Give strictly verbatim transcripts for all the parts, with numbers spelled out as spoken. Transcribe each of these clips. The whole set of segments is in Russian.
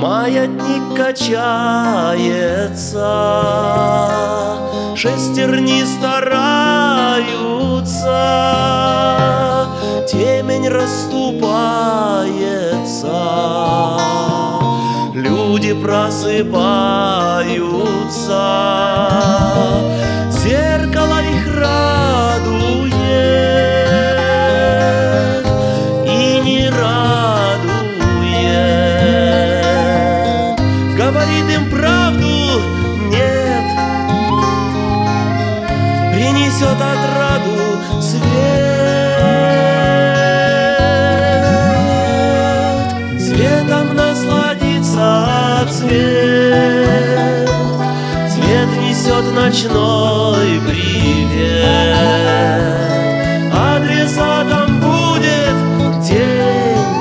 Маятник качается, шестерни стараются, темень расступается, люди просыпаются, зеркало их радует и не радует, говорит им правду, нет, принесет отраду свет, светом насладится цвет, цвет несет ночной привет, адресатом будет день,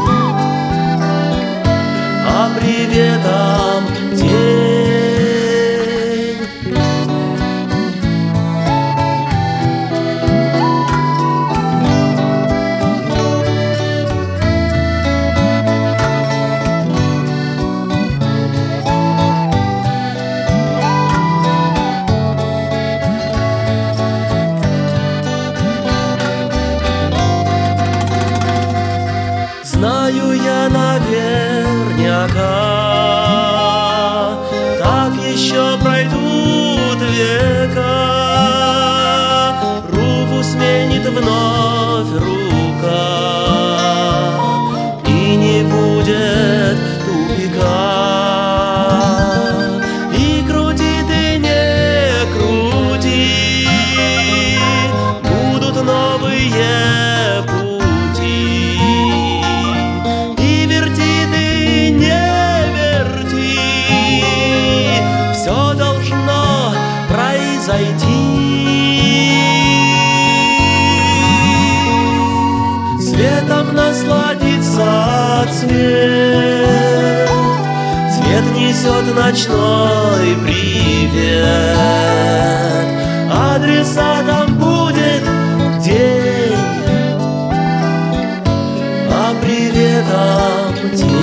а приветом день. Знаю я наверняка, так еще пройдут века, руку сменит вновь рука, и не будет тупика, и крути ты не крути, будут новые пути. Все должно произойти, светом насладится цвет, цвет несет ночной привет, адресатом будет день, а приветом день.